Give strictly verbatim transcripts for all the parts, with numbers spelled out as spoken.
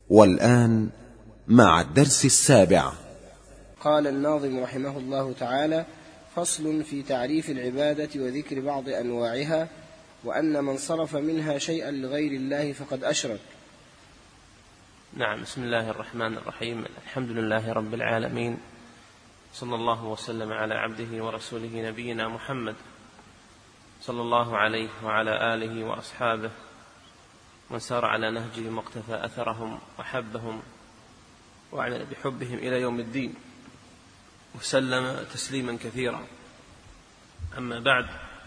والآن مع الدرس السابع. قال الناظم رحمه الله تعالى: فصل في تعريف العبادة وذكر بعض أنواعها، وأن من صرف منها شيئا لغير الله فقد أشرك. نعم. بسم الله الرحمن الرحيم. الحمد لله رب العالمين، صلى الله وسلم على عبده ورسوله نبينا محمد صلى الله عليه وعلى آله وأصحابه من سار على نهجهم واقتفى أثرهم وحبهم وعلى بحبهم إلى يوم الدين، وسلم تسليما كثيرا. أما بعد،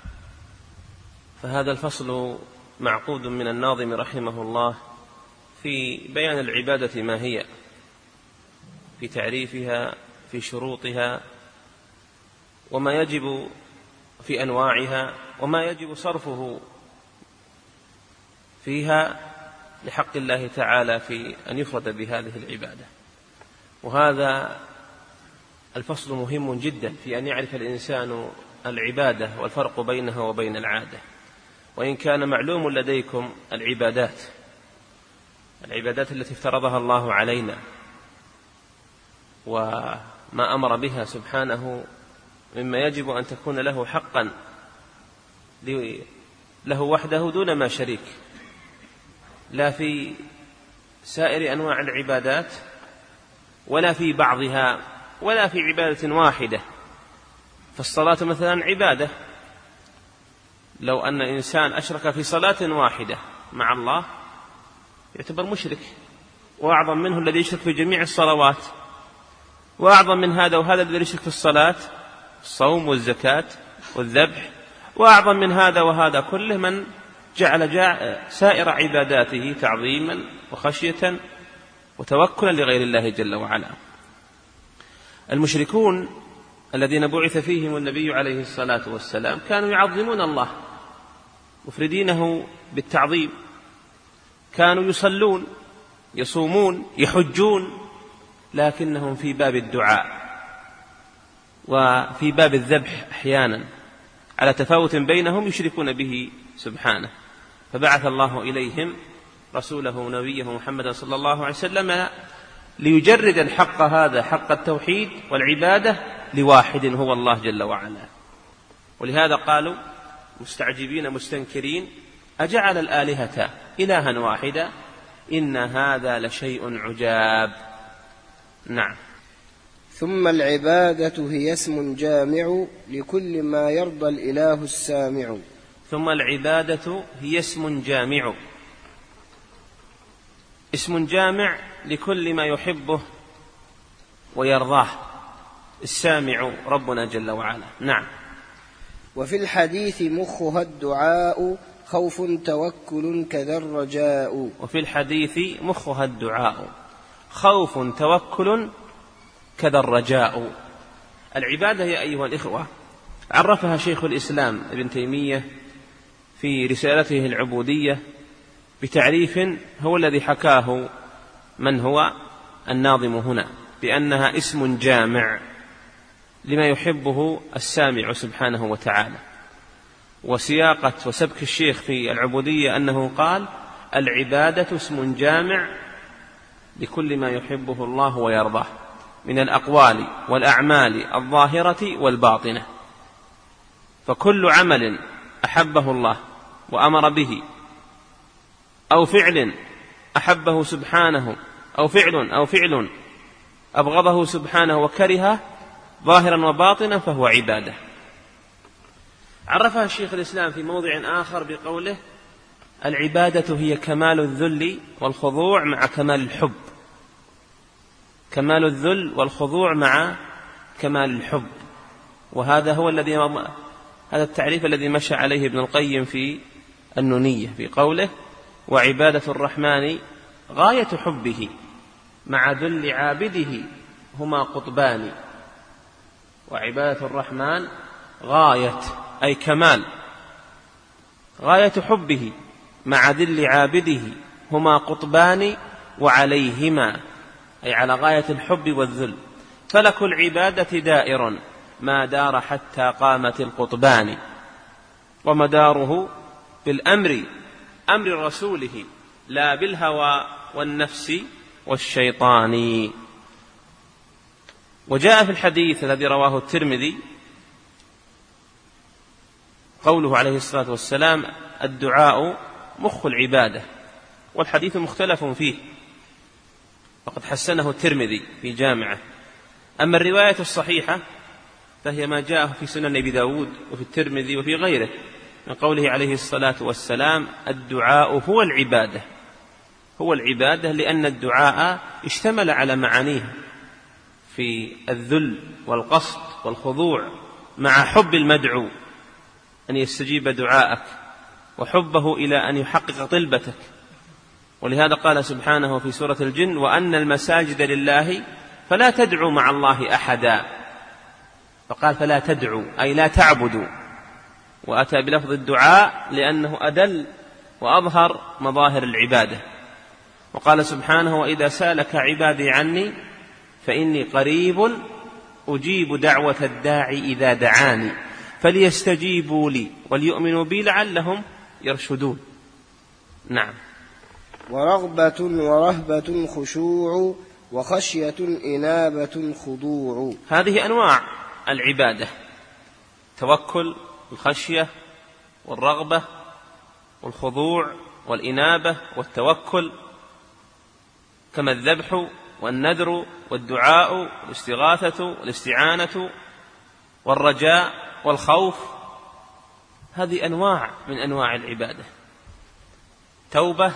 فهذا الفصل معقود من الناظم رحمه الله في بيان العبادة ما هي، في تعريفها، في شروطها، وما يجب في أنواعها، وما يجب صرفه فيها لحق الله تعالى في أن يفرد بهذه العبادة. وهذا الفصل مهم جدا في أن يعرف الإنسان العبادة والفرق بينها وبين العادة. وإن كان معلوم لديكم العبادات العبادات التي افترضها الله علينا وما أمر بها سبحانه مما يجب أن تكون له حقا له وحده دون ما شريك، لا في سائر أنواع العبادات ولا في بعضها ولا في عبادة واحدة. فالصلاة مثلا عبادة، لو أن إنسان أشرك في صلاة واحدة مع الله يعتبر مشرك، وأعظم منه الذي يشرك في جميع الصلوات، وأعظم من هذا وهذا الذي يشرك في الصلاة الصوم والزكاة والذبح، وأعظم من هذا وهذا كله من جعل جاء سائر عباداته تعظيما وخشية وتوكلا لغير الله جل وعلا. المشركون الذين بعث فيهم النبي عليه الصلاة والسلام كانوا يعظمون الله مفردينه بالتعظيم، كانوا يصلون يصومون يحجون، لكنهم في باب الدعاء وفي باب الذبح أحيانا على تفاوت بينهم يشركون به سبحانه. فبعث الله إليهم رسوله نبيه محمد صلى الله عليه وسلم ليجرد الحق هذا، حق التوحيد والعبادة، لواحد هو الله جل وعلا. ولهذا قالوا مستعجبين مستنكرين: أجعل الآلهة إلها واحدا إن هذا لشيء عجاب. نعم. ثم العبادة هي اسم جامع لكل ما يرضى الإله السامع. ثم العبادة هي اسم جامع، اسم جامع لكل ما يحبه ويرضاه السامع ربنا جل وعلا. نعم. وفي الحديث مخها الدعاء خوف توكل كذا الرجاء. وفي الحديث مخها الدعاء خوف توكل كذا الرجاء. العبادة يا أيها الإخوة عرفها شيخ الإسلام ابن تيمية في رسالته العبودية بتعريف هو الذي حكاه من هو الناظم هنا، بأنها اسم جامع لما يحبه السامع سبحانه وتعالى. وسياقة وسبك الشيخ في العبودية أنه قال: العبادة اسم جامع لكل ما يحبه الله ويرضاه من الأقوال والأعمال الظاهرة والباطنة. فكل عمل أحبه الله وأمر به، أو فعل أحبه سبحانه، أو فعل أو فعل أبغضه سبحانه وكرهه ظاهرا وباطنا، فهو عبادة. عرفها الشيخ الإسلام في موضع آخر بقوله: العبادة هي كمال الذل والخضوع مع كمال الحب. كمال الذل والخضوع مع كمال الحب. وهذا هو الذي هذا التعريف الذي مشى عليه ابن القيم في النونية في قوله: وعبادة الرحمن غاية حبه مع ذل عابده هما قطبان. وعبادة الرحمن غاية أي كمال، غاية حبه مع ذل عابده هما قطبان وعليهما أي على غاية الحب والذل. فلك العبادة دائر ما دار حتى قامت القطبان، ومداره بالأمر أمر رسوله لا بالهوى والنفس والشيطان. وجاء في الحديث الذي رواه الترمذي قوله عليه الصلاة والسلام: الدعاء مخ العبادة. والحديث مختلف فيه، وقد حسنه الترمذي في جامعه. أما الرواية الصحيحة فهي ما جاء في سنن أبي داود وفي الترمذي وفي غيره من قوله عليه الصلاة والسلام: الدعاء هو العبادة. هو العبادة لأن الدعاء اشتمل على معانيه في الذل والقصد والخضوع مع حب المدعو أن يستجيب دعاءك وحبه إلى أن يحقق طلبتك. ولهذا قال سبحانه في سورة الجن: وأن المساجد لله فلا تدعوا مع الله أحدا. فقال فلا تدعوا أي لا تعبدوا، وأتى بلفظ الدعاء لأنه أدل وأظهر مظاهر العبادة. وقال سبحانه: وإذا سألك عبادي عني فإني قريب أجيب دعوة الداعي إذا دعاني فليستجيبوا لي وليؤمنوا بي لعلهم يرشدون. نعم. ورغبة ورهبة خشوع وخشية إنابة خضوع. هذه أنواع العبادة: التوكل والخشية والرغبة والخضوع والإنابة والتوكل، كما الذبح والنذر والدعاء والاستغاثة والاستعانة والرجاء والخوف. هذه أنواع من أنواع العبادة. توبة.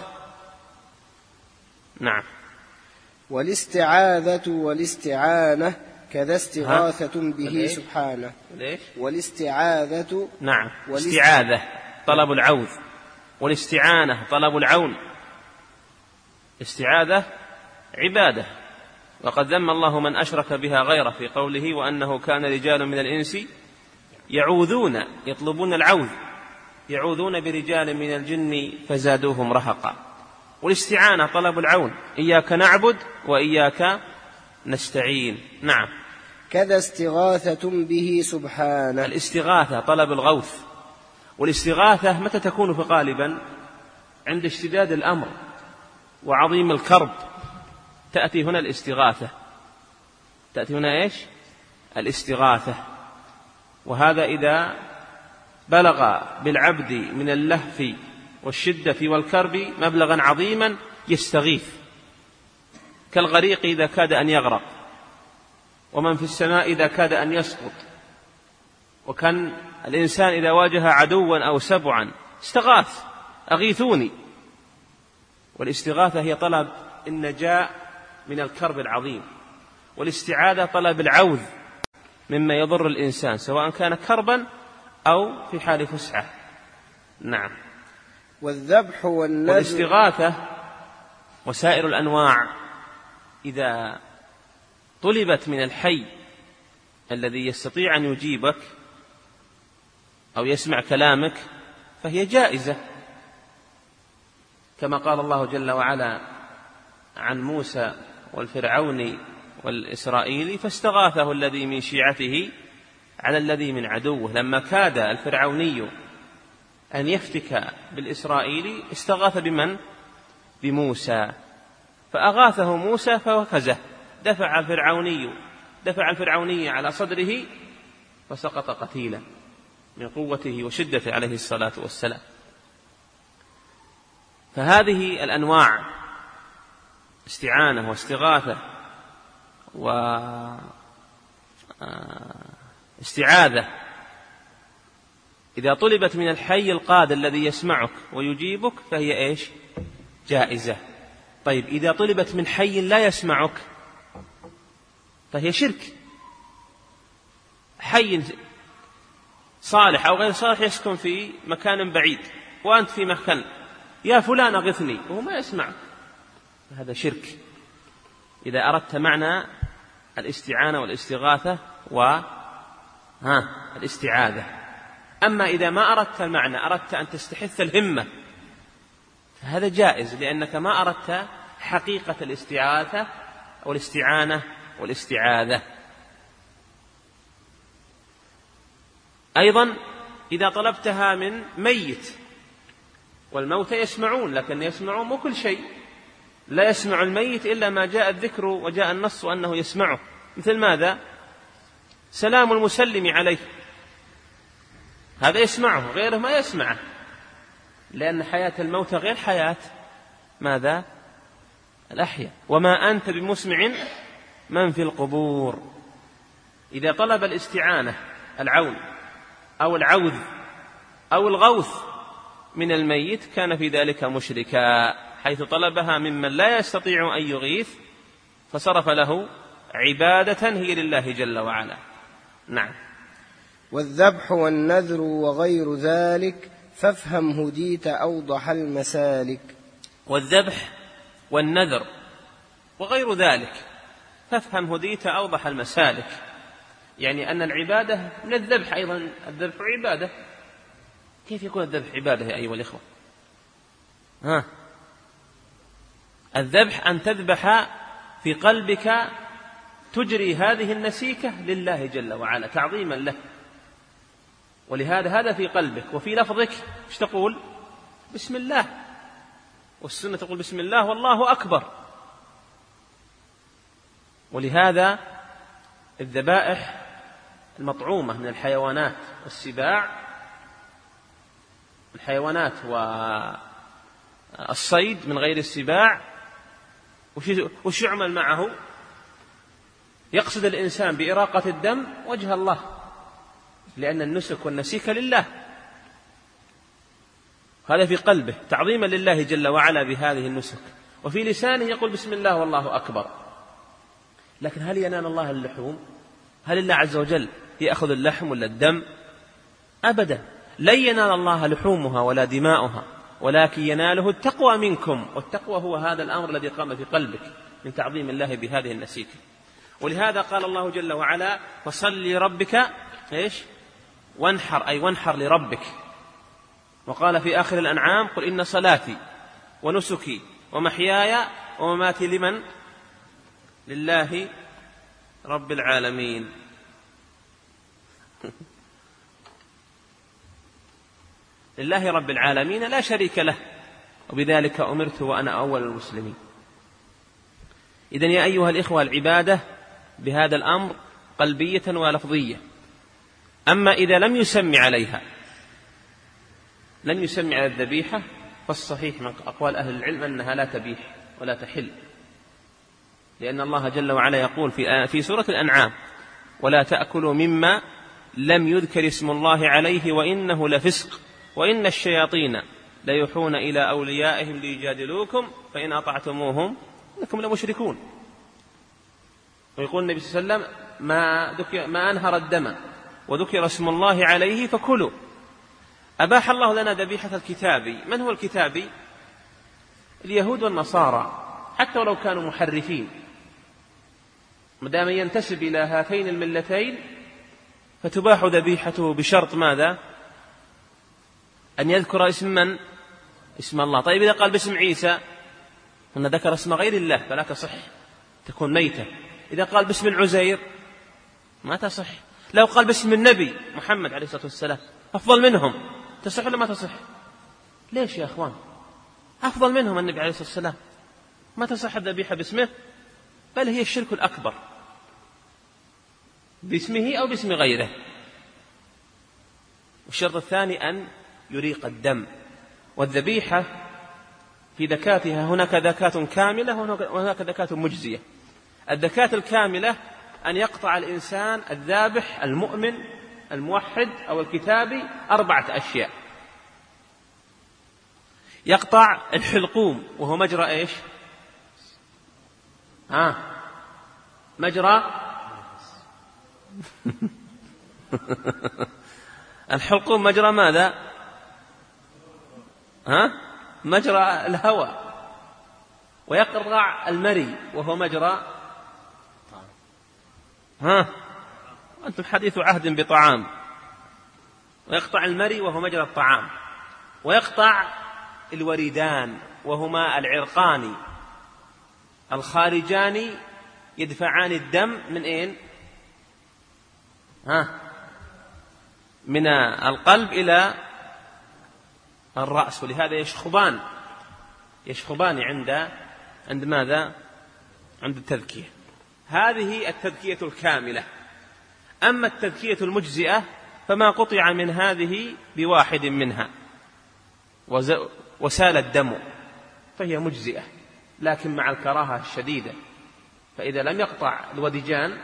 نعم. والاستعاذة والاستعانة كذا استغاثة به سبحانه. ليش؟ والاستعاذة. نعم. استعاذة طلب العوذ، والاستعانة طلب العون. استعاذة عبادة، وقد ذم الله من أشرك بها غيره في قوله: وأنه كان رجال من الإنس يعوذون يطلبون العوذ يعوذون برجال من الجن فزادوهم رهقا. والاستعانة طلب العون: إياك نعبد وإياك نستعين. نعم. كذا استغاثة به سبحانه. الاستغاثة طلب الغوث. والاستغاثة متى تكون في غالبا؟ عند اشتداد الأمر وعظيم الكرب تأتي هنا الاستغاثة. تأتي هنا إيش؟ الاستغاثة. وهذا إذا بلغ بالعبد من اللهف والشدة والكرب مبلغا عظيما يستغيث، كالغريق إذا كاد أن يغرق، ومن في السماء إذا كاد أن يسقط، وكان الإنسان إذا واجه عدوا أو سبعا استغاث: أغيثوني. والاستغاثة هي طلب النجاة من الكرب العظيم، والاستعاذة طلب العوذ مما يضر الإنسان سواء كان كربا أو في حال فسحة. نعم. والذبح والنذر. والاستغاثة وسائر الأنواع إذا طلبت من الحي الذي يستطيع أن يجيبك أو يسمع كلامك فهي جائزة، كما قال الله جل وعلا عن موسى والفرعون والإسرائيلي: فاستغاثه الذي من شيعته على الذي من عدوه. لما كاد الفرعوني أن يفتك بالإسرائيلي استغاث بمن؟ بموسى، فأغاثه موسى فوكزه، دفع الفرعوني دفع الفرعوني على صدره فسقط قتيلا من قوته وشدته عليه الصلاة والسلام. فهذه الأنواع: استعانة واستغاثة واستعاذة، إذا طلبت من الحي القادر الذي يسمعك ويجيبك فهي إيش؟ جائزة. طيب إذا طلبت من حي لا يسمعك فهي شرك. حي صالح أو غير صالح يسكن في مكان بعيد وأنت في مكان: يا فلان أغثني، وهو ما يسمعك، هذا شرك. إذا أردت معنى الاستعانة والاستغاثة والاستعاذة. أما إذا ما أردت المعنى، أردت أن تستحث الهمة، فهذا جائز، لأنك ما أردت حقيقة الاستعاذة أو الاستعانة والاستعاذة. أيضا إذا طلبتها من ميت، والموتى يسمعون، لكن يسمعون مو كل شيء، لا يسمع الميت إلا ما جاء الذكر وجاء النص أنه يسمعه، مثل ماذا؟ سلام المسلم عليه، هذا يسمعه، غيره ما يسمعه، لأن حياة الموتى غير حياة ماذا؟ الأحياء. وما أنت بمسمع من في القبور. إذا طلب الاستعانة العون أو العوذ أو الغوث من الميت كان في ذلك مشركا، حيث طلبها ممن لا يستطيع أن يغيث فصرف له عبادة هي لله جل وعلا. نعم. والذبح والنذر وغير ذلك فافهم هديت أوضح المسالك. والذبح والنذر وغير ذلك فافهم هديت أوضح المسالك، يعني أن العبادة من الذبح أيضا، الذبح عبادة. كيف يكون الذبح عبادة يا أيها الإخوة؟ ها، الذبح أن تذبح في قلبك، تجري هذه النسيكة لله جل وعلا تعظيما له، ولهذا هذا في قلبك. وفي لفظك ايش تقول؟ بسم الله، والسنة تقول بسم الله والله أكبر. ولهذا الذبائح المطعومة من الحيوانات والسباع، الحيوانات والصيد من غير السباع، وش يعمل معه؟ يقصد الإنسان بإراقة الدم وجه الله، لأن النسك والنسيك لله، هذا في قلبه تعظيما لله جل وعلا بهذه النسك، وفي لسانه يقول بسم الله والله أكبر. لكن هل ينال الله اللحوم؟ هل الله عز وجل يأخذ اللحم ولا الدم؟ أبدا، لن ينال الله لحومها ولا دماؤها، ولكن يناله التقوى منكم، والتقوى هو هذا الأمر الذي قام في قلبك من تعظيم الله بهذه النسيكة. ولهذا قال الله جل وعلا فصل لربك إيش؟ وانحر، أي وانحر لربك. وقال في آخر الأنعام قل إن صلاتي ونسكي ومحياي ومماتي لمن؟ لله رب العالمين. لله رب العالمين لا شريك له، وبذلك أمرت وأنا أول المسلمين. إذن يا أيها الإخوة العبادة بهذا الأمر قلبية ولفظية. أما إذا لم يسمي عليها، لم يسمي على الذبيحة، فالصحيح من أقوال أهل العلم أنها لا تبيح ولا تحل، لأن الله جل وعلا يقول في في سورة الأنعام ولا تأكلوا مما لم يذكر اسم الله عليه وإنه لفسق وإن الشياطين ليوحون إلى أوليائهم ليجادلوكم فإن أطعتموهم إنكم لمشركون. ويقول النبي صلى الله عليه وسلم ما, ما أنهر الدم وذكر اسم الله عليه فكلوا. أباح الله لنا ذبيحة الكتابي. من هو الكتابي؟ اليهود والنصارى، حتى ولو كانوا محرفين، مدام ينتسب إلى هاتين الملتين فتباح ذبيحته بشرط ماذا؟ أن يذكر اسم من؟ اسم الله. طيب إذا قال باسم عيسى أن ذكر اسم غير الله فلا تصح، تكون ميتة. إذا قال باسم العزير ما تصح. لو قال باسم النبي محمد عليه الصلاة والسلام أفضل منهم، تصح ولا ما تصح؟ ليش يا أخوان؟ أفضل منهم النبي عليه الصلاة والسلام، ما تصح الذبيحة باسمه، بل هي الشرك الأكبر باسمه أو باسم غيره. والشرط الثاني أن يريق الدم. والذبيحة في ذكاتها هناك ذكاة كاملة وهناك ذكاة مجزية. الذكاة الكاملة أن يقطع الإنسان الذابح المؤمن الموحد أو الكتابي أربعة أشياء. يقطع الحلقوم وهو مجرى إيش؟ ها مجرى الحلقوم مجرى ماذا؟ ها مجرى الهواء. ويقطع المري وهو مجرى ها أنتم حديث عهد بطعام. ويقطع المري وهو مجرى الطعام. ويقطع الوردان وهما العرقان الخارجان يدفعان الدم من أين؟ ها من القلب إلى الرأس، ولهذا يشخبان يشخبان عند عند ماذا؟ عند التذكية. هذه التذكية الكاملة. أما التذكية المجزئة فما قطع من هذه بواحد منها وسال الدم فهي مجزئة، لكن مع الكراهة الشديدة. فإذا لم يقطع الودجان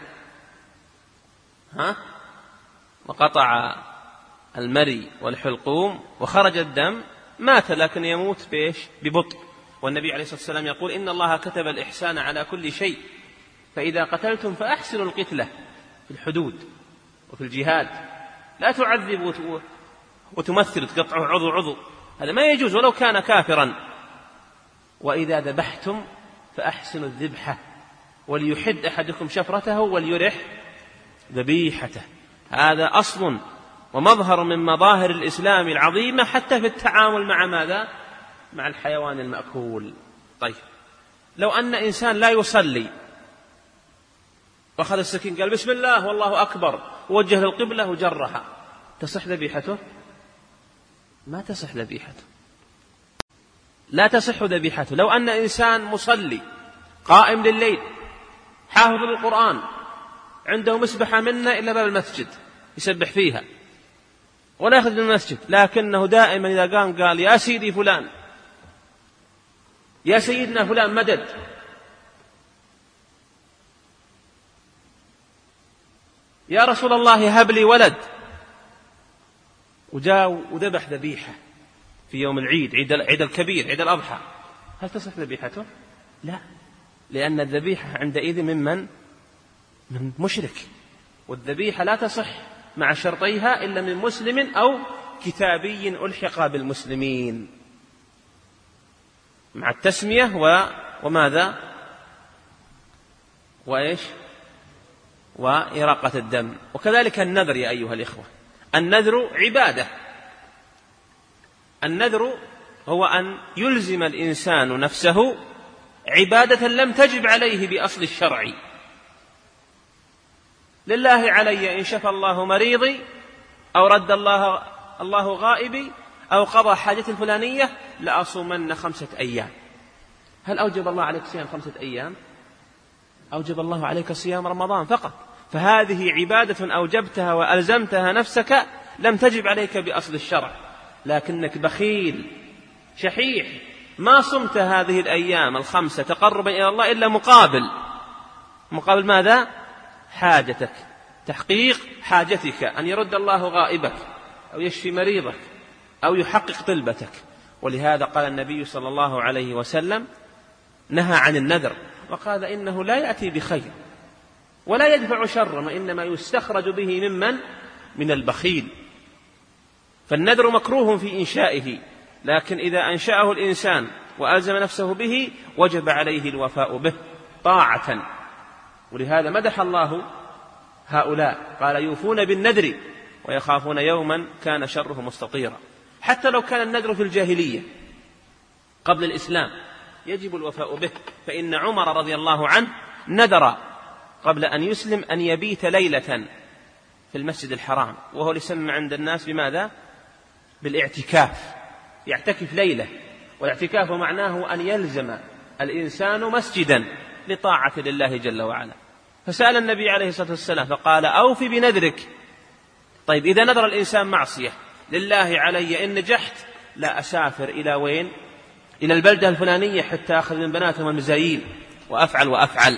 ها وقطع المري والحلقوم وخرج الدم مات، لكن يموت بإيش؟ ببطء. والنبي عليه الصلاة والسلام يقول إن الله كتب الإحسان على كل شيء، فإذا قتلتم فأحسنوا القتلة في الحدود وفي الجهاد، لا تعذبوا وتمثل تقطعوا عضو عضو، هذا ما يجوز ولو كان كافرا. وإذا ذبحتم فأحسنوا الذبحة، وليحد أحدكم شفرته وليرح ذبيحته. هذا أصل ومظهر من مظاهر الإسلام العظيمة حتى في التعامل مع ماذا؟ مع الحيوان المأكول. طيب لو أن إنسان لا يصلي وأخذ السكين قال بسم الله والله أكبر ووجه للقبلة وجرها، تصح ذبيحته؟ ما تصح ذبيحته، لا تصح ذبيحته. لو أن إنسان مصلي قائم لليل حافظ القرآن عنده مسبحة منا إلا باب المسجد يسبح فيها ولا يخرج من المسجد، لكنه دائما إذا قام قال يا سيدي فلان يا سيدنا فلان مدد، يا رسول الله هب لي ولد، وجاء وذبح ذبيحة في يوم العيد، عيد عيد الكبير عيد الأضحى، هل تصح ذبيحته؟ لا، لأن الذبيحة عندئذ ممن من مشرك، والذبيحة لا تصح مع شرطيها إلا من مسلم أو كتابي ألحق بالمسلمين مع التسمية و... وماذا وإيش وإراقة الدم. وكذلك النذر يا أيها الإخوة، النذر عبادة. النذر هو أن يلزم الإنسان نفسه عبادة لم تجب عليه بأصل الشرع. لله علي إن شفى الله مريضي أو رد الله الله غائبي أو قضى حاجة الفلانية لأصومن خمسة أيام. هل أوجب الله عليك صيام خمسة أيام؟ أوجب الله عليك صيام رمضان فقط. فهذه عبادة أوجبتها وألزمتها نفسك لم تجب عليك بأصل الشرع، لكنك بخيل شحيح ما صمت هذه الأيام الخمسة تقربا إلى الله إلا مقابل مقابل ماذا؟ حاجتك، تحقيق حاجتك، أن يرد الله غائبك أو يشفي مريضك أو يحقق طلبتك. ولهذا قال النبي صلى الله عليه وسلم نهى عن النذر وقال إنه لا يأتي بخير ولا يدفع شرا، وإنما يستخرج به ممن من البخيل. فالنذر مكروه في إنشائه، لكن إذا أنشأه الإنسان وألزم نفسه به وجب عليه الوفاء به طاعة. ولهذا مدح الله هؤلاء قال يوفون بالنذر ويخافون يوما كان شره مستطيرا. حتى لو كان النذر في الجاهلية قبل الإسلام يجب الوفاء به، فإن عمر رضي الله عنه نذر قبل أن يسلم أن يبيت ليلة في المسجد الحرام، وهو يسمى عند الناس بماذا؟ بالاعتكاف، يعتكف ليلة. والاعتكاف معناه أن يلزم الإنسان مسجدا لطاعة لله جل وعلا. فسأل النبي عليه الصلاة والسلام فقال أوفي بنذرك. طيب إذا نذر الإنسان معصية لله علي إن نجحت لا أسافر إلى وين؟ إلى البلدة الفلانية حتى أخذ من بناتهم المزايين وأفعل وأفعل.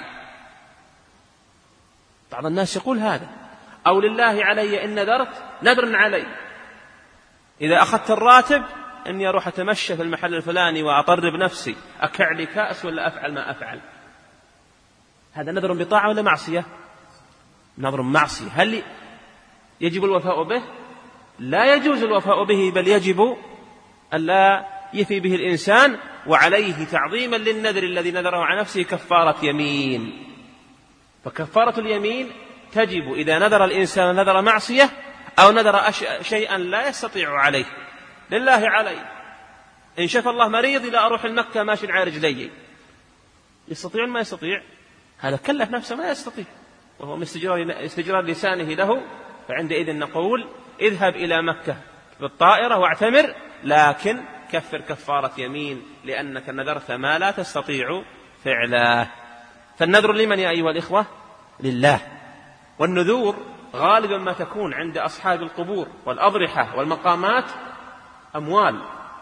بعض الناس يقول هذا. أو لله علي إن نذرت نذر علي إذا أخذت الراتب أني أروح أتمشى في المحل الفلاني وأطرب نفسي أكع لي كأس ولا أفعل ما أفعل. هذا نذر بطاعة ولا معصية؟ نذر معصية. هل يجب الوفاء به؟ لا يجوز الوفاء به، بل يجب ألا يفي به الإنسان، وعليه تعظيما للنذر الذي نذره عن نفسه كفارة يمين. فكفارة اليمين تجب إذا نذر الإنسان نذر معصية أو نذر شيئا لا يستطيع عليه. لله علي إن شفى الله مريضي لا أروح المكة ماشي على رجلي، يستطيع ما يستطيع؟ هذا كلف نفسه ما يستطيع، وهو من استجرار لسانه له. فعندئذ نقول اذهب إلى مكة بالطائرة واعتمر، لكن كفر كفارة يمين، لأنك نذرت ما لا تستطيع فعله. فالنذر لمن يا أيها الإخوة؟ لله. والنذور غالبا ما تكون عند أصحاب القبور والأضرحة والمقامات أموال،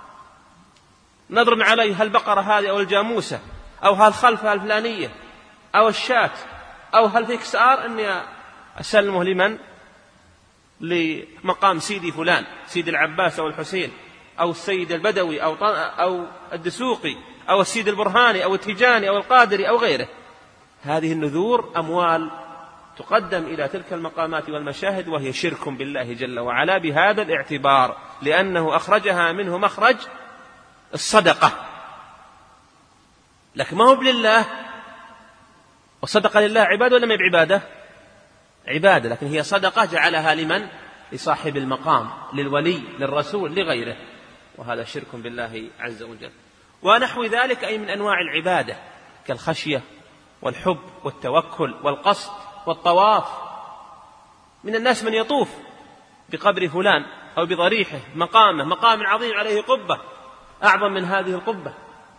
نذر عليه هالبقرة هذه أو الجاموسة أو هالخلفة الفلانية أو الشاة أو هالفكسار أني أسلمه لمن؟ لمقام سيدي فلان، سيدي العباس أو الحسين أو السيد البدوي أو أو الدسوقي أو السيد البرهاني أو التيجاني أو القادري أو غيره. هذه النذور أموال تقدم إلى تلك المقامات والمشاهد، وهي شرك بالله جل وعلا بهذا الاعتبار، لأنه أخرجها منه مخرج الصدقة، لكن ما هو لله. والصدقة لله عبادة ولا ما بعبادة؟ عبادة، لكن هي صدقة جعلها لمن؟ لصاحب المقام، للولي، للرسول، لغيره، وهذا شرك بالله عز وجل. ونحو ذلك أي من أنواع العبادة كالخشية والحب والتوكل والقصد والطواف. من الناس من يطوف بقبر فلان أو بضريحه مقامه، مقام عظيم عليه قبة أعظم من هذه القبة.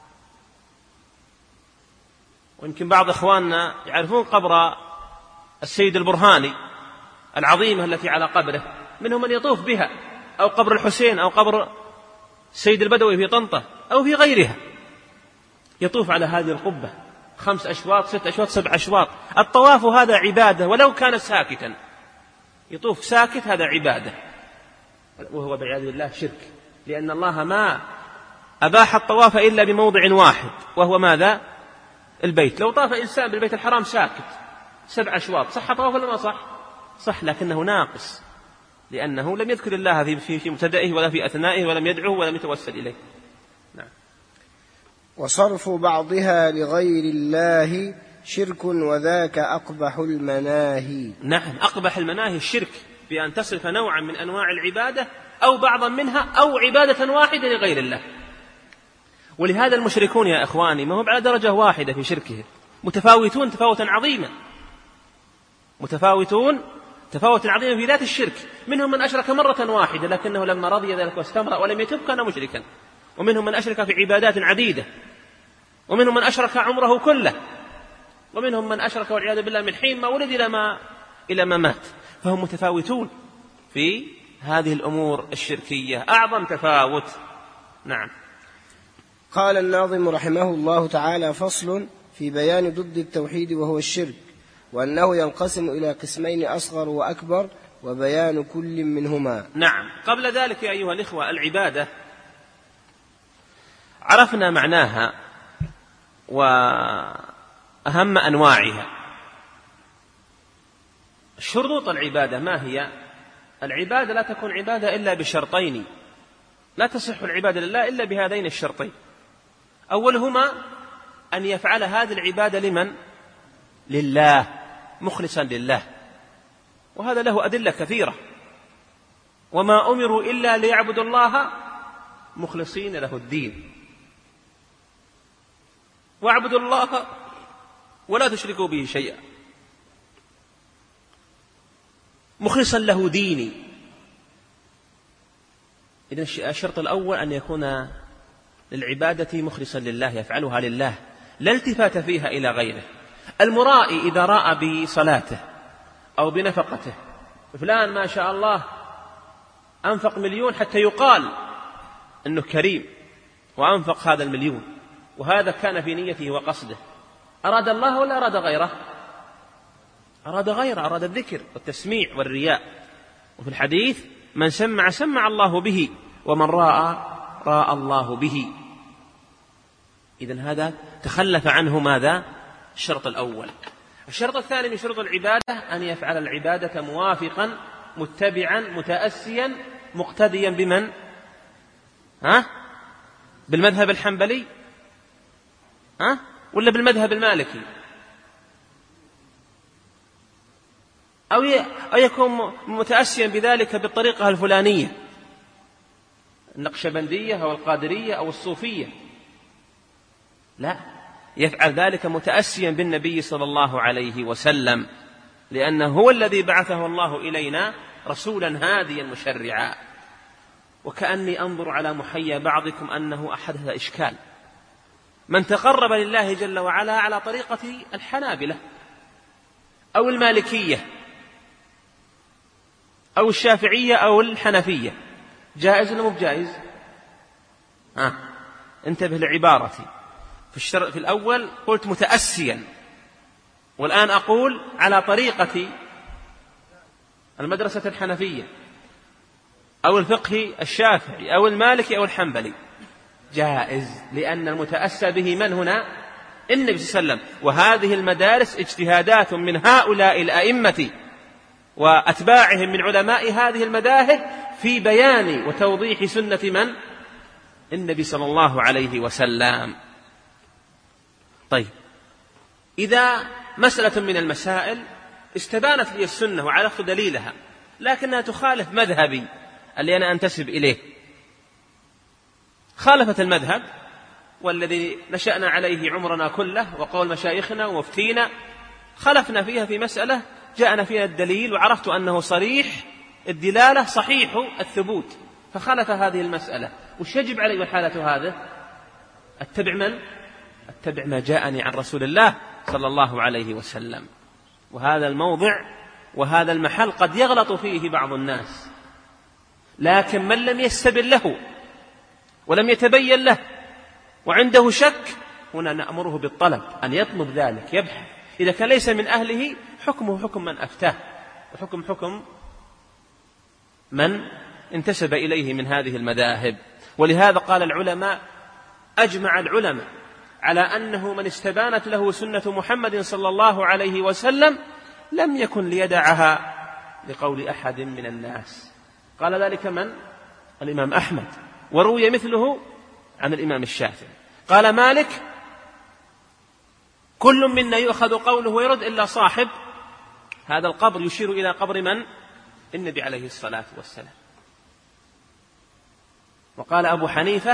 ويمكن بعض إخواننا يعرفون قبر السيد البرهاني العظيمة التي على قبره، منهم من يطوف بها، أو قبر الحسين أو قبر السيد البدوي في طنطا أو في غيرها، يطوف على هذه القبة خمس أشواط ست أشواط سبع أشواط. الطواف هذا عبادة ولو كان ساكتا، يطوف ساكت هذا عبادة، وهو بعياذ بالله شرك، لأن الله ما أباح الطواف إلا بموضع واحد وهو ماذا؟ البيت. لو طاف إنسان بالبيت الحرام ساكت سبع أشواط صح طواف ولا ما صح؟ صح، لكنه ناقص، لأنه لم يذكر الله في في مبتدئه ولا في أثنائه، ولم يدعوه ولم يتوسل إليه. نعم. وصرف بعضها لغير الله شرك وذاك أقبح المناهي. نعم، أقبح المناهي الشرك، بأن تصرف نوعا من أنواع العبادة أو بعضا منها أو عبادة واحدة لغير الله. ولهذا المشركون يا إخواني ما هم على درجة واحدة في شركهم، متفاوتون تفاوتا عظيما، متفاوتون تفاوتا عظيما في ذات الشرك. منهم من أشرك مرة واحدة لكنه لما رضي ذلك واستمر ولم يتب كان مشركا، ومنهم من أشرك في عبادات عديدة، ومنهم من أشرك عمره كله، ومنهم من أشرك والعياذ بالله من حين ما ولد إلى ما إلى ما مات. فهم متفاوتون في هذه الأمور الشركية أعظم تفاوت. نعم. قال الناظم رحمه الله تعالى: فصل في بيان ضد التوحيد وهو الشرك، وأنه ينقسم إلى قسمين أصغر وأكبر، وبيان كل منهما. نعم. قبل ذلك يا أيها الإخوة، العبادة عرفنا معناها وأهم أنواعها. شروط العبادة ما هي؟ العبادة لا تكون عبادة إلا بشرطين، لا تصح العبادة لله إلا بهذين الشرطين. أولهما أن يفعل هذه العبادة لمن؟ لله، مخلصا لله، وهذا له أدلة كثيرة. وما أمروا إلا ليعبدوا الله مخلصين له الدين، واعبدوا الله ولا تشركوا به شيئا، مخلصا له ديني. إذن الشرط الأول أن يكون للعبادة مخلصا لله، يفعلها لله لا التفات فيها إلى غيره. المرائي إذا راى بصلاته أو بنفقته فلان ما شاء الله أنفق مليون حتى يقال أنه كريم وأنفق هذا المليون، وهذا كان في نيته وقصده، أراد الله ولا أراد غيره؟ أراد غيره، أراد الذكر والتسميع والرياء. وفي الحديث: من سمع سمع الله به، ومن راى راى الله به. إذن هذا تخلف عنه ماذا؟ الشرط الأول. الشرط الثاني من شروط العبادة أن يفعل العبادة موافقا متبعا متأسيا مقتديا بمن؟ ها؟ بالمذهب الحنبلي ها؟ ولا بالمذهب المالكي؟ أو يكون متأسيا بذلك بالطريقة الفلانية، النقشبندية أو القادرية أو الصوفية. لا، يفعل ذلك متأسيا بالنبي صلى الله عليه وسلم، لأنه هو الذي بعثه الله إلينا رسولا هاديا مشرعا. وكأني أنظر على محيا بعضكم أنه أحدث إشكال، من تقرب لله جل وعلا على طريقة الحنابلة أو المالكية أو الشافعية أو الحنفية، جائز ولا مو بجائز؟ ها انتبه لعبارتي، في الشرط في الأول قلت متأسيا، والآن أقول على طريقة المدرسة الحنفية أو الفقه الشافعي أو المالكي أو الحنبلي، جائز، لأن المتأسى به من هنا؟ النبي صلى الله عليه وسلم. وهذه المدارس اجتهادات من هؤلاء الأئمة وأتباعهم من علماء هذه المذاهب في بيان وتوضيح سنة من؟ النبي صلى الله عليه وسلم. طيب، إذا مسألة من المسائل استبانت لي السنة وعرفت دليلها لكنها تخالف مذهبي اللي أنا أنتسب إليه، خالفت المذهب والذي نشأنا عليه عمرنا كله وقول مشايخنا ومفتينا، خلفنا فيها في مسألة جاءنا فيها الدليل وعرفت أنه صريح الدلالة صحيح الثبوت، فخالف هذه المسألة، وش يجب علي والحالة هذا؟ أتبع من؟ أتبع ما جاءني عن رسول الله صلى الله عليه وسلم. وهذا الموضع وهذا المحل قد يغلط فيه بعض الناس، لكن من لم يستبن له ولم يتبين له وعنده شك، هنا نأمره بالطلب، أن يطلب ذلك، يبحث، إذا كان ليس من أهله حكمه حكم من أفتاه، وحكم حكم من انتسب إليه من هذه المذاهب. ولهذا قال العلماء، أجمع العلماء على أنه من استبانت له سنة محمد صلى الله عليه وسلم لم يكن ليدعها لقول أحد من الناس. قال ذلك من؟ الإمام أحمد، وروي مثله عن الإمام الشافعي. قال مالك: كل منا يؤخذ قوله ويرد إلا صاحب هذا القبر، يشير إلى قبر من؟ النبي عليه الصلاة والسلام. وقال أبو حنيفة: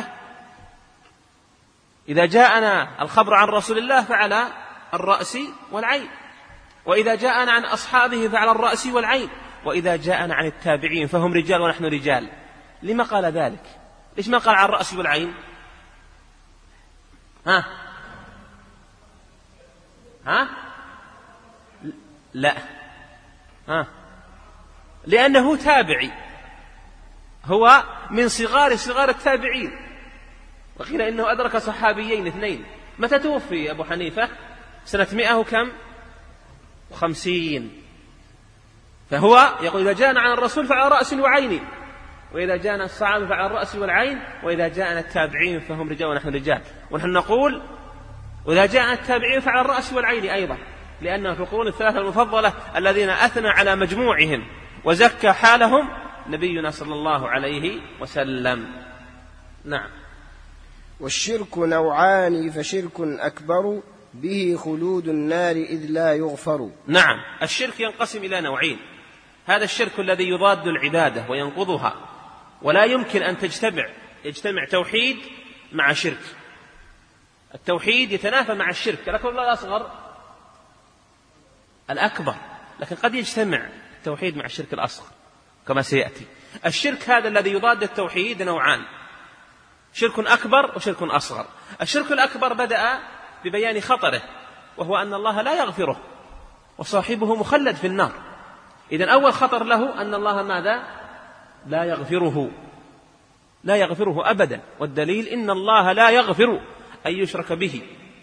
إذا جاءنا الخبر عن رسول الله فعلى الرأس والعين، وإذا جاءنا عن أصحابه فعلى الرأس والعين، وإذا جاءنا عن التابعين فهم رجال ونحن رجال. لما قال ذلك؟ ليش ما قال عن الرأس والعين؟ ها ها لا ها لأنه تابعي، هو من صغار صغار التابعين، وقيل إنه أدرك صحابيين اثنين. متى توفي أبو حنيفة؟ سنة مئة وكم وخمسين. فهو يقول: إذا جاءنا عن الرسول فعلى رأس وعين، وإذا جاءنا الصحابة فعلى الرأس والعين، وإذا جاءنا التابعين فهم رجال ونحن رجال. ونحن نقول: وإذا جاءنا التابعين فعلى الرأس والعين أيضا، لأنه في القرون الثلاثة المفضلة الذين أثنى على مجموعهم وزكى حالهم نبينا صلى الله عليه وسلم. نعم. والشرك نوعان، فشرك أكبر به خلود النار إذ لا يغفر. نعم، الشرك ينقسم إلى نوعين. هذا الشرك الذي يضاد العبادة وينقضها، ولا يمكن أن تجتمع يجتمع توحيد مع شرك. التوحيد يتنافى مع الشرك، الأكبر لا الأصغر الأكبر، لكن قد يجتمع التوحيد مع الشرك الأصغر كما سيأتي. الشرك هذا الذي يضاد التوحيد نوعان: شرك أكبر وشرك أصغر. الشرك الأكبر بدأ ببيان خطره، وهو أن الله لا يغفره وصاحبه مخلد في النار. إذن أول خطر له أن الله ماذا؟ لا يغفره، لا يغفره أبدا، والدليل: إن الله لا يغفر أن يشرك به.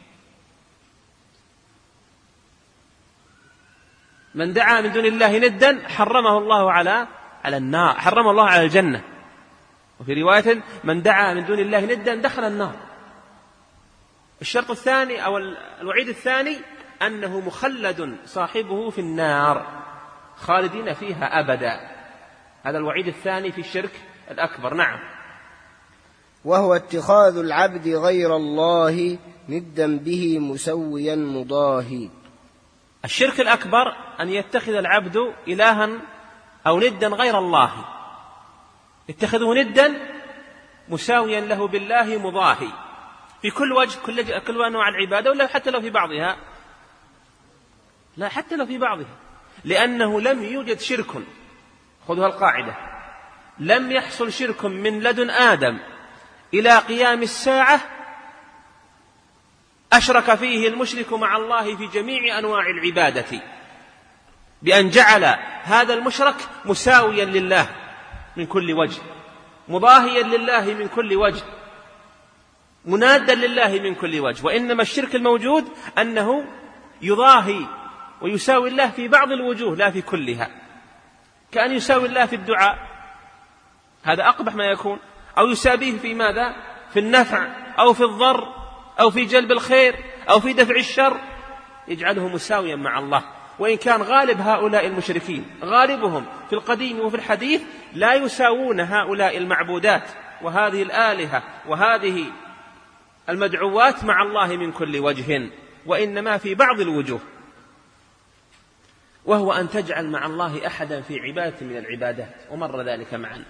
من دعا من دون الله ندا حرمه الله على على النار، حرم الله على الجنة. وفي رواية: من دعا من دون الله ندا دخل النار. الشرط الثاني أو الوعيد الثاني أنه مخلد صاحبه في النار خالدين فيها أبدا. هذا الوعيد الثاني في الشرك الأكبر. نعم. وهو اتخاذ العبد غير الله ندا به مسويا مضاهي. الشرك الأكبر أن يتخذ العبد إلها أو ندا غير الله، يتخذه ندا مساويا له بالله مضاهي في كل وجه، كل, كل أنواع العبادة، ولا حتى لو في بعضها، لا حتى لو في بعضها، لأنه لم يوجد شرك، خذها القاعدة، لم يحصل شرك من لدن آدم إلى قيام الساعة أشرك فيه المشرك مع الله في جميع أنواع العبادة، بأن جعل هذا المشرك مساويا لله من كل وجه، مضاهيا لله من كل وجه، منادا لله من كل وجه. وإنما الشرك الموجود أنه يضاهي ويساوي الله في بعض الوجوه لا في كلها، كأن يساوي الله في الدعاء، هذا أقبح ما يكون، أو يساويه في ماذا؟ في النفع أو في الضر أو في جلب الخير أو في دفع الشر، يجعله مساويا مع الله. وإن كان غالب هؤلاء المشركين، غالبهم في القديم وفي الحديث، لا يساوون هؤلاء المعبودات وهذه الآلهة وهذه المدعوات مع الله من كل وجه، وإنما في بعض الوجوه، وهو أن تجعل مع الله أحدا في عبادة من العبادات، ومر ذلك معنا.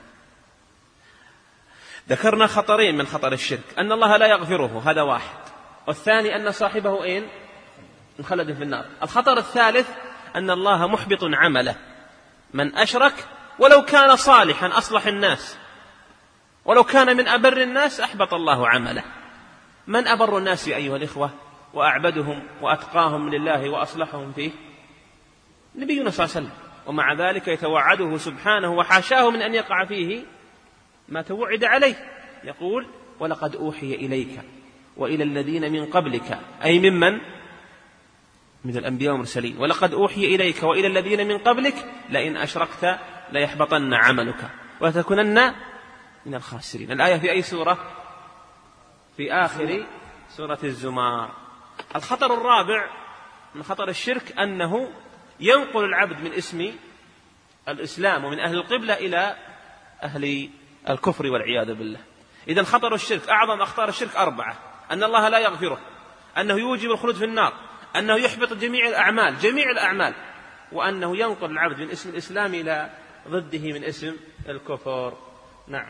ذكرنا خطرين من خطر الشرك: أن الله لا يغفره، هذا واحد، والثاني أن صاحبه إن مخلد في النار. الخطر الثالث أن الله محبط عمله، من أشرك ولو كان صالحا أصلح الناس، ولو كان من أبر الناس أحبط الله عمله. من أبر الناس أيها الإخوة وأعبدهم وأتقاهم لله وأصلحهم فيه؟ نبينا صلى الله عليه وسلم، ومع ذلك يتوعده سبحانه وحاشاه من أن يقع فيه ما توعد عليه. يقول: ولقد أوحي إليك وإلى الذين من قبلك، أي ممن؟ من الأنبياء والمرسلين. ولقد أوحي إليك وإلى الذين من قبلك لئن أشركت ليحبطن عملك وتكونن من الخاسرين. الآية في أي سورة؟ في آخر سورة الزمار. الخطر الرابع من خطر الشرك أنه ينقل العبد من اسم الإسلام ومن أهل القبلة إلى أهل الكفر والعياذ بالله. إذن خطر الشرك، أعظم أخطار الشرك أربعة: أن الله لا يغفره، أنه يوجب الخلود في النار، أنه يحبط جميع الأعمال جميع الأعمال وأنه ينقل العبد من اسم الإسلام إلى ضده من اسم الكفر. نعم.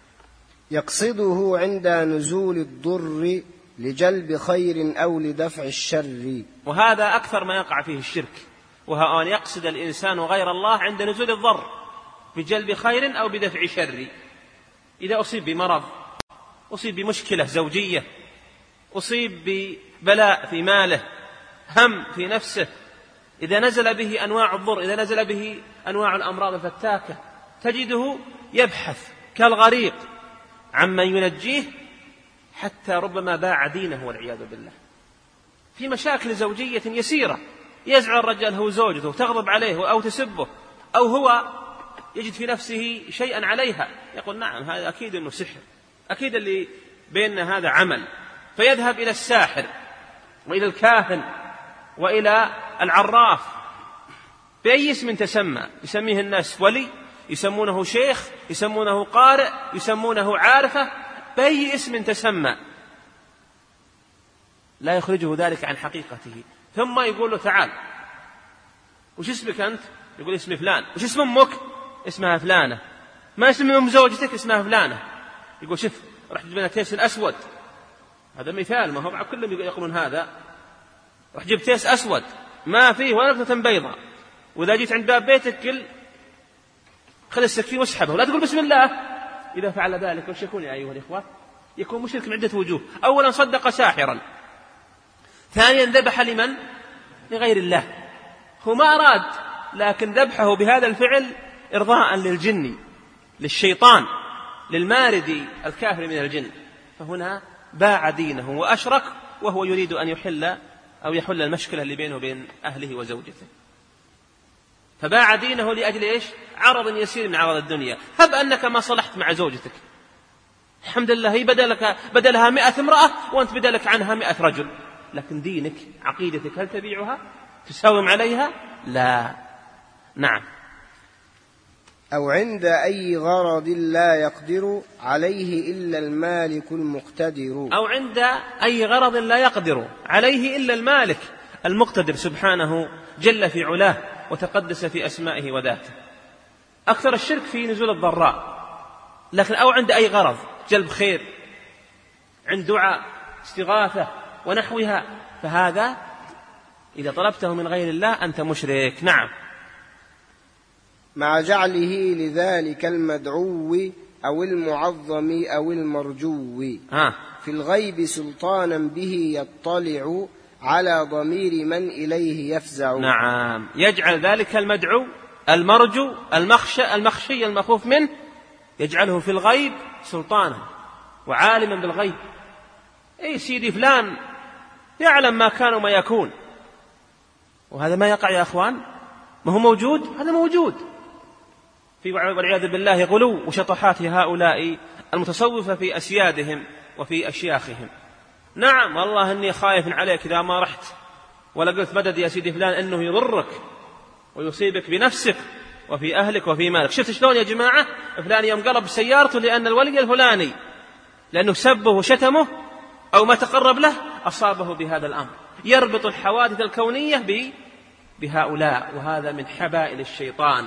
يقصده عند نزول الضر لجلب خير أو لدفع الشر. وهذا أكثر ما يقع فيه الشرك، وهو أن يقصد الإنسان غير الله عند نزول الضر بجلب خير أو بدفع شر. إذا أصيب بمرض، أصيب بمشكلة زوجية، أصيب ببلاء في ماله، هم في نفسه، إذا نزل به أنواع الضر، إذا نزل به أنواع الأمراض الفتاكة، تجده يبحث كالغريق عمن ينجيه، حتى ربما باع دينه والعياذ بالله. في مشاكل زوجية يسيرة يزعل الرجال هو زوجته تغضب عليه أو تسبه، أو هو يجد في نفسه شيئا عليها، يقول: نعم هذا أكيد أنه سحر، أكيد اللي بيننا هذا عمل، فيذهب إلى الساحر وإلى الكاهن وإلى العراف بأي اسم تسمى، يسميه الناس ولي، يسمونه شيخ، يسمونه قارئ، يسمونه عارفة، بأي اسم تسمى، لا يخرجه ذلك عن حقيقته. ثم يقول له: تعال، وش اسمك أنت؟ يقول: اسمي فلان. وش اسم أمك؟ اسمها فلانة. ما اسم أم زوجتك؟ اسمها فلانة. يقول: شوف، رح تجيب لنا تيس أسود، هذا مثال، ما هو كلهم يقولون هذا، رح جيب تيس أسود ما فيه ولا نقطة بيضاء، وإذا جيت عند باب بيتك قل خذ السكين واسحبه ولا تقول بسم الله. إذا فعل ذلك وش يكون يا أيها الإخوة؟ يكون مشرك من عدة وجوه: أولا صدق ساحرا، ثانيا ذبح لمن؟ لغير الله، هو ما أراد، لكن ذبحه بهذا الفعل إرضاء للجن، للشيطان، للمارد الكافر من الجن، فهنا باع دينه وأشرك، وهو يريد أن يحل أو يحل المشكلة اللي بينه وبين أهله وزوجته، فباع دينه لأجل إيش؟ عرض يسير من عرض الدنيا. هب أنك ما صلحت مع زوجتك، الحمد لله، هي بدلك بدلها مئة امرأة وأنت بدلك عنها مئة رجل، لكن دينك عقيدتك هل تبيعها؟ تساوم عليها؟ لا. نعم. أو عند أي غرض لا يقدر عليه إلا المالك المقتدر. أو عند أي غرض لا يقدر عليه إلا المالك المقتدر سبحانه جل في علاه وتقدس في أسمائه وذاته. أكثر الشرك في نزول الضراء، لكن أو عند أي غرض، جلب خير، عند دعاء، استغاثة ونحوها، فهذا إذا طلبته من غير الله أنت مشرك. نعم. مع جعله لذلك المدعو أو المعظم أو المرجو. ها في الغيب سلطانا به يطلع على ضمير من إليه يفزع. نعم، يجعل ذلك المدعو المرجو المخشى المخشي المخوف منه يجعله في الغيب سلطانا وعالما بالغيب. أي سيدي فلان يعلم ما كان وما يكون، وهذا ما يقع يا أخوان، ما هو موجود، هذا موجود في والعياذ بالله غلو وشطحات هؤلاء المتصوفة في أسيادهم وفي أشياخهم. نعم والله أني خايف عليك إذا ما رحت ولا قلت مدد يا سيدي فلان أنه يضرك ويصيبك بنفسك وفي أهلك وفي مالك. شفت شلون يا جماعة فلان يوم قلب سيارته لأن الولي الفلاني لأنه سبه وشتمه أو ما تقرب له أصابه بهذا الأمر. يربط الحوادث الكونية بهؤلاء، وهذا من حبائل الشيطان،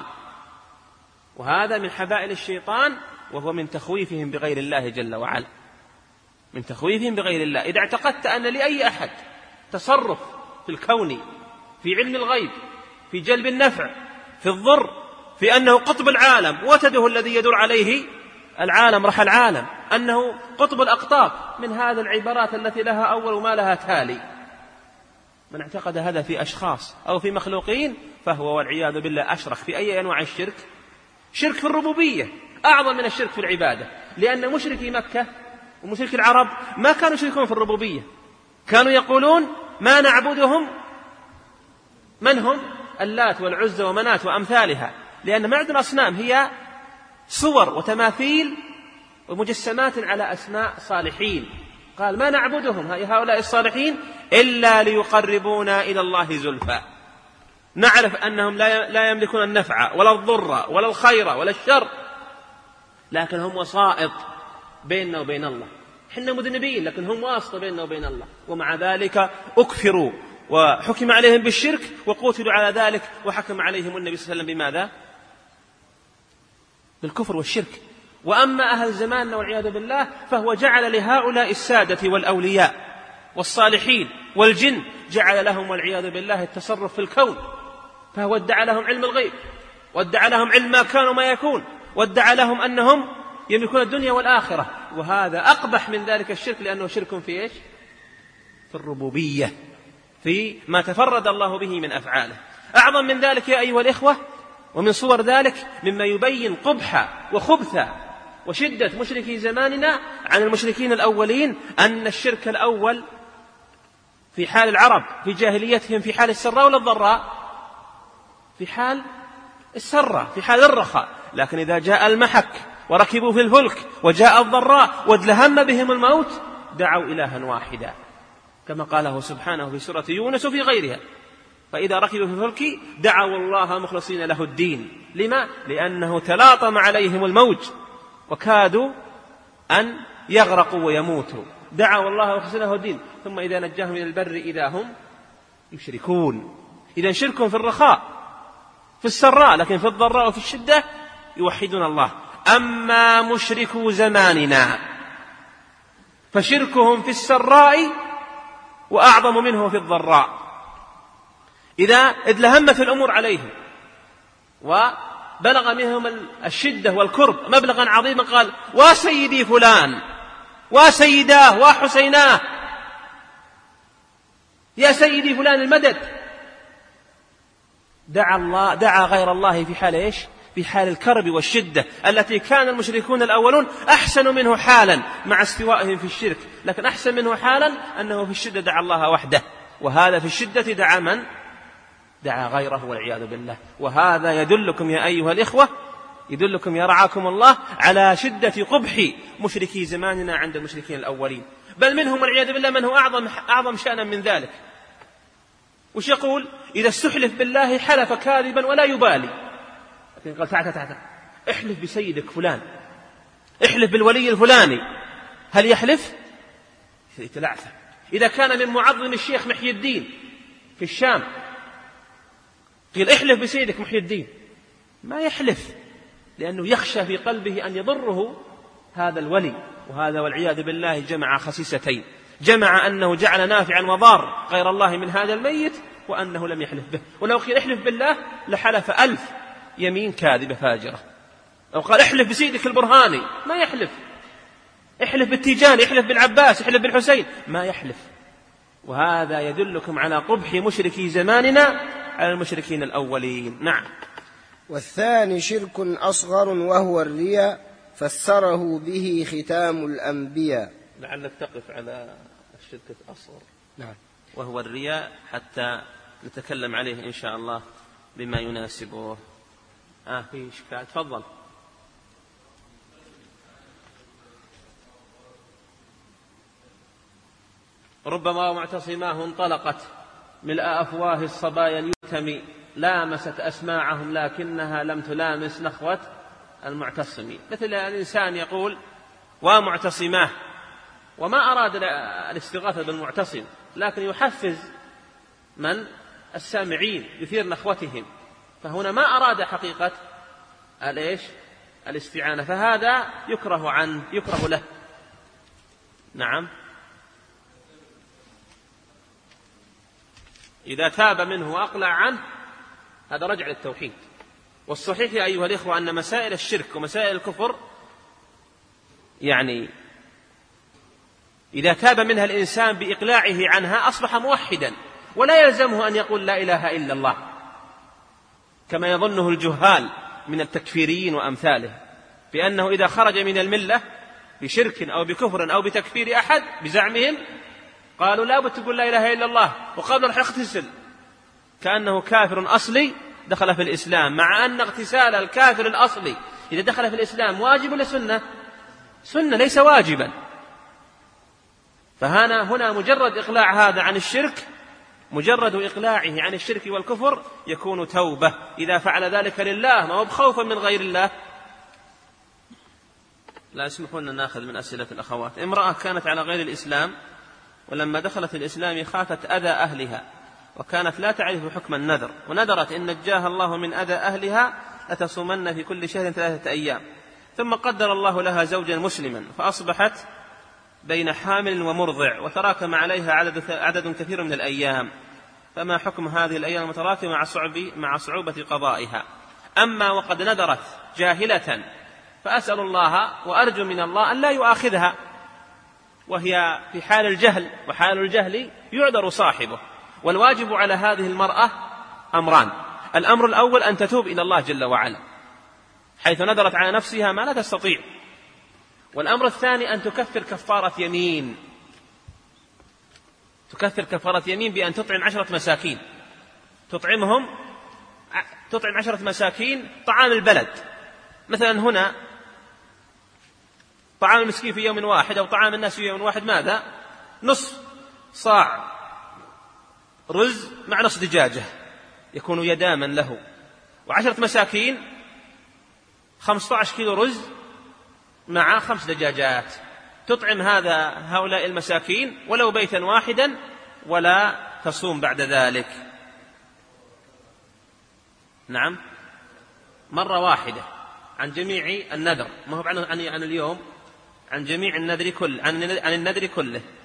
وهذا من حبائل الشيطان، وهو من تخويفهم بغير الله جل وعلا، من تخويفهم بغير الله. إذا اعتقدت أن لأي أحد تصرف في الكون، في علم الغيب، في جلب النفع، في الضر، في أنه قطب العالم وتده الذي يدور عليه العالم رح العالم، أنه قطب الأقطاب، من هذه العبارات التي لها أول وما لها تالي، من اعتقد هذا في أشخاص أو في مخلوقين فهو والعياذ بالله أشرك في أي أنواع الشرك؟ شرك في الربوبية أعظم من الشرك في العبادة، لأن مشركي مكة ومشركي العرب ما كانوا يشركون في الربوبية، كانوا يقولون ما نعبدهم، من هم؟ اللات والعزى ومنات وأمثالها، لأن ما عندنا أصنام، هي صور وتماثيل ومجسمات على أسماء صالحين. قال ما نعبدهم هؤلاء الصالحين إلا ليقربونا إلى الله زلفى. نعرف أنهم لا يملكون النفع ولا الضر ولا الخير ولا الشر، لكن هم وسائط بيننا وبين الله. حنا مذنبين لكن هم واسطة بيننا وبين الله، ومع ذلك أكفروا وحكم عليهم بالشرك وقتلوا على ذلك، وحكم عليهم النبي صلى الله عليه وسلم بماذا؟ بالكفر والشرك. وأما أهل زماننا والعياذ بالله فهو جعل لهؤلاء السادة والأولياء والصالحين والجن، جعل لهم والعياذ بالله التصرف في الكون، فهو ادعى لهم علم الغيب، وادعى لهم علم ما كان وما يكون، وادعى لهم أنهم يملكون الدنيا والآخرة، وهذا أقبح من ذلك الشرك، لأنه شرك في إيش؟ في الربوبية، في ما تفرد الله به من أفعاله. أعظم من ذلك يا أيها الإخوة، ومن صور ذلك مما يبين قبح وخبث وشدة مشركي زماننا عن المشركين الأولين، أن الشرك الأول في حال العرب في جاهليتهم في حال السراء ولا الضراء؟ في حال السراء، في حال الرخاء، لكن إذا جاء المحك وركبوا في الفلك وجاء الضراء وادلهم بهم الموت دعوا إلها واحدا، كما قاله سبحانه في سورة يونس وفي غيرها، فإذا ركبوا في الفلك دعوا الله مخلصين له الدين. لما؟ لأنه تلاطم عليهم الموج وكادوا أن يغرقوا ويموتوا، دعوا الله مخلصين له الدين، ثم إذا نجاهم إلى البر إذا هم يشركون. إذا شركهم في الرخاء في السراء، لكن في الضراء وفي الشدة يوحدون الله. أما مشركو زماننا فشركهم في السراء وأعظم منه في الضراء. إذا ادلهم في الأمور عليهم وبلغ منهم الشدة والكرب مبلغا عظيما، قال وسيدي فلان وسيداه وحسيناه، يا سيدي فلان المدد، دعا الله دعا غير الله في حال إيش؟ في حال الكرب والشدة التي كان المشركون الأولون أحسن منه حالا مع استوائهم في الشرك، لكن أحسن منه حالا أنه في الشدة دعا الله وحده، وهذا في الشدة دعا من؟ دعا غيره والعياذ بالله. وهذا يدلكم يا أيها الإخوة، يدلكم يا رعاكم الله على شدة قبح مشركي زماننا عند المشركين الأولين، بل منهم والعياذ بالله من هو أعظم, أعظم شأنا من ذلك. وش يقول؟ إذا استحلف بالله حلف كاذبا ولا يبالي. لكن قال تعال تعال احلف بسيدك فلان، احلف بالولي الفلاني، هل يحلف؟ يتلعثم. إذا كان من معظم الشيخ محي الدين في الشام قيل احلف بسيدك محي الدين، ما يحلف، لأنه يخشى في قلبه أن يضره هذا الولي. وهذا والعياذ بالله جمع خسيستين، جمع أنه جعل نافعا وضار غير الله من هذا الميت، وأنه لم يحلف به. ولو قيل احلف بالله لحلف ألف يمين كاذبة فاجرة. لو قال احلف بسيدك البرهاني ما يحلف، احلف بالتيجان، يحلف بالعباس، يحلف بالحسين، ما يحلف. وهذا يدلكم على قبح مشركي زماننا على المشركين الأولين. نعم. والثاني شرك أصغر وهو الرياء، فسره به ختام الأنبياء. لعلك تقف على الشرك الأصغر. نعم. وهو الرياء حتى نتكلم عليه إن شاء الله بما يناسبه. آه في إشكال، تفضل. ربما معتصماه انطلقت ملء أفواه الصبايا اليتم، لامست أسماعهم لكنها لم تلامس نخوة المعتصم. مثل الإنسان يقول ومعتصماه، وما أراد الاستغاثة بالمعتصم، لكن يحفز من السامعين، يثير نخوتهم، فهنا ما أراد حقيقة الإيش الاستعانة، فهذا يكره عنه، يكره له. نعم. إذا تاب منه وأقلع عنه هذا رجع للتوحيد. والصحيح يا أيها الإخوة أن مسائل الشرك ومسائل الكفر يعني إذا تاب منها الإنسان بإقلاعه عنها أصبح موحدا، ولا يلزمه أن يقول لا إله إلا الله كما يظنه الجهال من التكفيريين وأمثاله، بأنه إذا خرج من الملة بشرك أو بكفر أو بتكفير أحد بزعمهم قالوا لا بد تقول لا إله إلا الله وقبل رح يغتسل، كأنه كافر أصلي دخل في الإسلام، مع أن اغتسال الكافر الأصلي إذا دخل في الإسلام واجب ولا سنة؟ سنة، ليس واجبا. فهنا هنا مجرد إقلاع هذا عن الشرك، مجرد إقلاعه عن الشرك والكفر يكون توبة إذا فعل ذلك لله، ما هو بخوفا من غير الله. لا يسمحون أن نأخذ من أسئلة الأخوات. امرأة كانت على غير الإسلام، ولما دخلت الإسلام خافت أذى أهلها، وكانت لا تعرف حكم النذر، ونذرت إن نجاها الله من أذى أهلها لتصومن في كل شهر ثلاثة أيام. ثم قدر الله لها زوجا مسلما، فأصبحت بين حامل ومرضع، وتراكم عليها عدد, عدد كثير من الأيام، فما حكم هذه الأيام المتراكمة مع, مع صعوبة قضائها؟ أما وقد نذرت جاهلة فأسأل الله وأرجو من الله أن لا يؤاخذها، وهي في حال الجهل، وحال الجهل يعذر صاحبه. والواجب على هذه المرأة أمران: الأمر الأول أن تتوب إلى الله جل وعلا حيث نذرت على نفسها ما لا تستطيع، والأمر الثاني أن تكفر كفارة يمين، تكفر كفارة يمين بأن تطعم عشرة مساكين، تطعمهم تطعم عشرة مساكين طعام البلد. مثلا هنا طعام المسكين في يوم واحد أو طعام الناس في يوم واحد ماذا؟ نصف صاع رز مع نصف دجاجة يكون يداما له، وعشرة مساكين خمسة عشر كيلو رز مع خمس دجاجات، تطعم هذا هؤلاء المساكين ولو بيتا واحدا ولا تصوم بعد ذلك. نعم، مرة واحدة عن جميع النذر، ما هو عن اليوم، عن جميع النذر كله، عن النذر كله.